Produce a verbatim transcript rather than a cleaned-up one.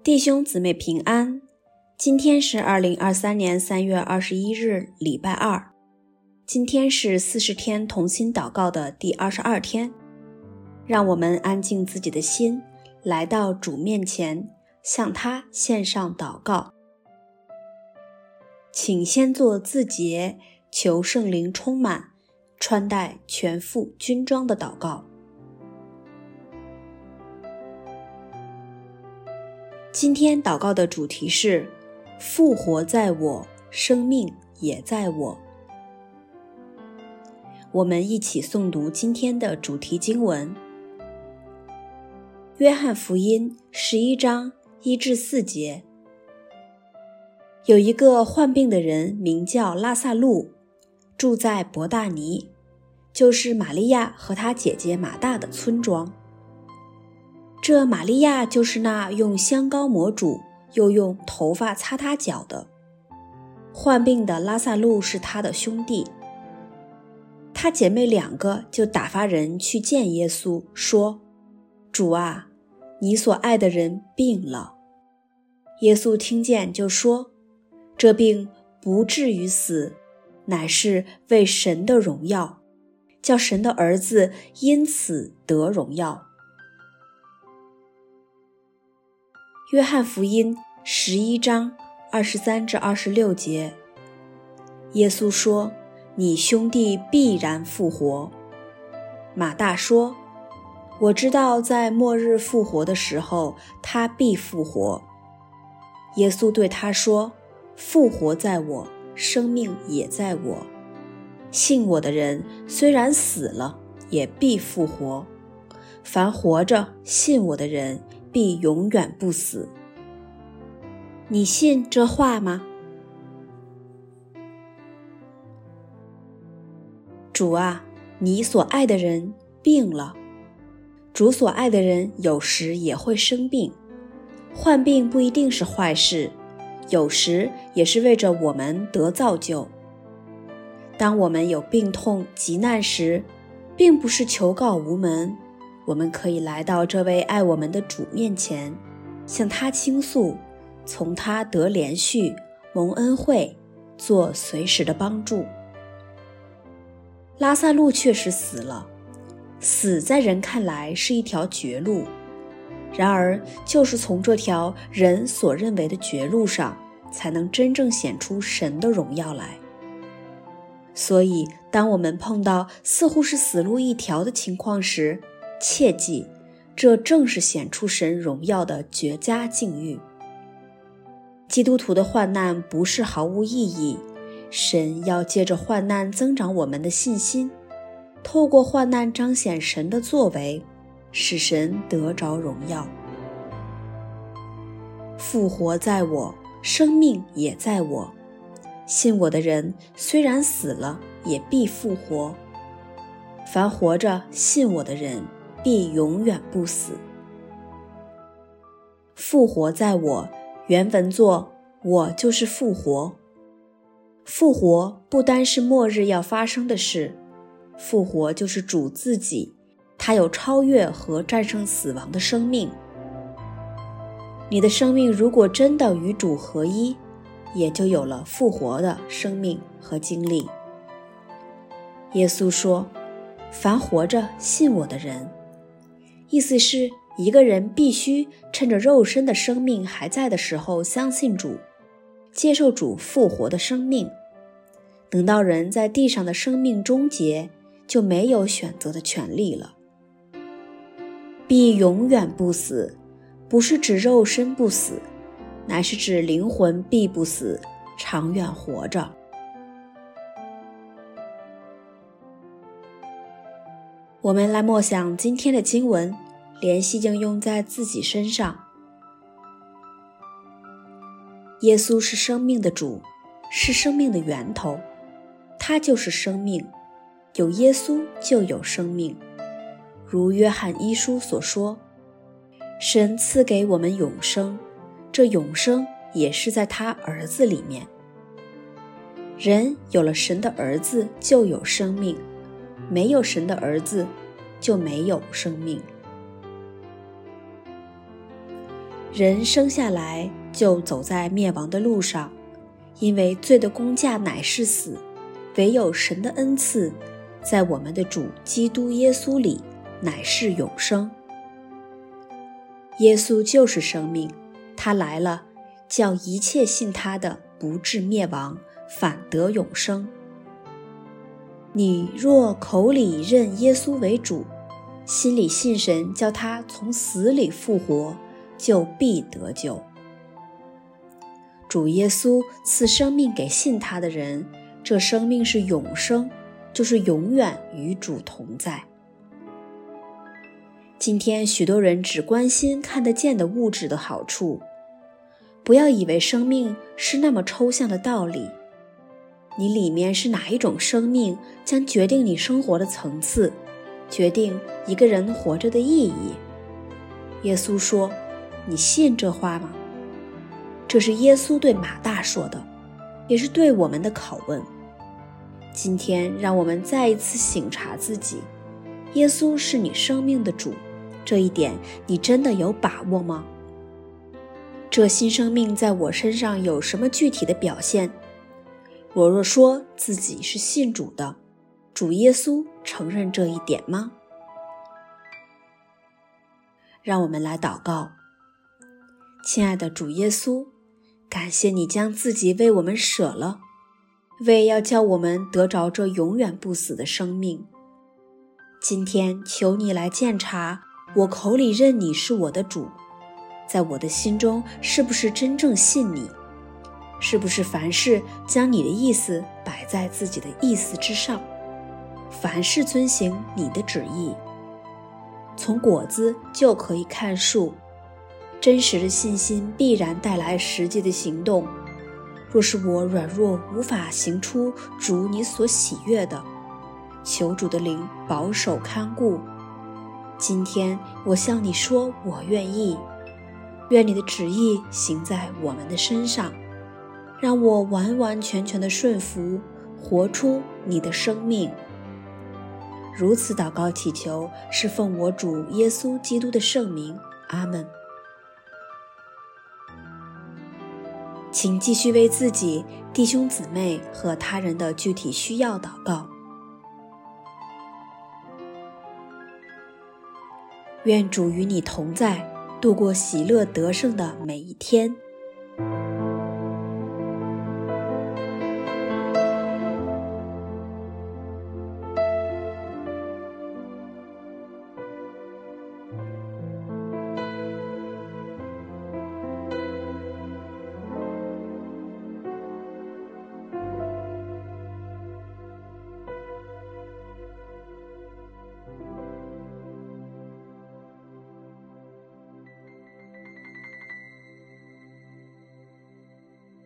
弟兄姊妹平安，今天是二零二三年三月二十一日，礼拜二。今天是四十天同心祷告的第二十二天，让我们安静自己的心，来到主面前，向他献上祷告。请先做自洁，求圣灵充满，穿戴全副军装的祷告。今天祷告的主题是复活在我，生命也在我。我们一起诵读今天的主题经文，约翰福音十一章一至四节。有一个患病的人名叫拉撒路，住在伯大尼，就是玛利亚和她姐姐马大的村庄。这玛利亚就是那用香膏抹主，又用头发擦他脚的。患病的拉撒路是他的兄弟。他姐妹两个就打发人去见耶稣，说：主啊，你所爱的人病了。耶稣听见就说：这病不至于死，乃是为神的荣耀，叫神的儿子因此得荣耀。约翰福音十一章二十三至二十六节，耶稣说：你兄弟必然复活。马大说：我知道在末日复活的时候，他必复活。耶稣对他说：复活在我，生命也在我。信我的人虽然死了，也必复活。凡活着信我的人，必永远不死。你信这话吗？主啊，你所爱的人病了。主所爱的人有时也会生病，患病不一定是坏事，有时也是为着我们得造就。当我们有病痛急难时，并不是求告无门，我们可以来到这位爱我们的主面前，向他倾诉，从他得连续蒙恩惠，做随时的帮助。拉撒路确实死了，死在人看来是一条绝路，然而就是从这条人所认为的绝路上，才能真正显出神的荣耀来。所以当我们碰到似乎是死路一条的情况时，切记，这正是显出神荣耀的绝佳境遇。基督徒的患难不是毫无意义，神要借着患难增长我们的信心，透过患难彰显神的作为，使神得着荣耀。复活在我，生命也在我。信我的人虽然死了，也必复活。凡活着信我的人，必永远不死。复活在我，原文作我就是复活。复活不单是末日要发生的事，复活就是主自己，他有超越和战胜死亡的生命。你的生命如果真的与主合一，也就有了复活的生命和经历。耶稣说：凡活着信我的人，意思是一个人必须趁着肉身的生命还在的时候相信主，接受主复活的生命。等到人在地上的生命终结，就没有选择的权利了。必永远不死，不是指肉身不死，乃是指灵魂必不死，长远活着。我们来默想今天的经文，联系应用在自己身上。耶稣是生命的主，是生命的源头，他就是生命，有耶稣就有生命。如约翰一书所说，神赐给我们永生，这永生也是在他儿子里面。人有了神的儿子就有生命，没有神的儿子就没有生命。 人生下来就走在灭亡的路上，因为罪的工价乃是死，唯有神的恩赐，在我们的主基督耶稣里乃是永生。耶稣就是生命，他来了，叫一切信他的不至灭亡，反得永生。你若口里认耶稣为主，心里信神叫他从死里复活，就必得救。主耶稣赐生命给信他的人，这生命是永生，就是永远与主同在。今天许多人只关心看得见的物质的好处，不要以为生命是那么抽象的道理，你里面是哪一种生命，将决定你生活的层次，决定一个人活着的意义。耶稣说，你信这话吗？这是耶稣对马大说的，也是对我们的拷问。今天让我们再一次省察自己，耶稣是你生命的主，这一点你真的有把握吗？这新生命在我身上有什么具体的表现？我若说自己是信主的，主耶稣承认这一点吗？让我们来祷告。亲爱的主耶稣，感谢你将自己为我们舍了，为要叫我们得着这永远不死的生命。今天求你来鉴察我口里认你是我的主，在我的心中是不是真正信你？是不是凡事将你的意思摆在自己的意思之上？凡事遵行你的旨意。从果子就可以看树，真实的信心必然带来实际的行动。若是我软弱无法行出主你所喜悦的，求主的灵保守看顾。今天我向你说，我愿意，愿你的旨意行在我们的身上，让我完完全全的顺服，活出你的生命。如此祷告祈求，是奉我主耶稣基督的圣名，阿们。请继续为自己、弟兄姊妹和他人的具体需要祷告。愿主与你同在，度过喜乐得胜的每一天。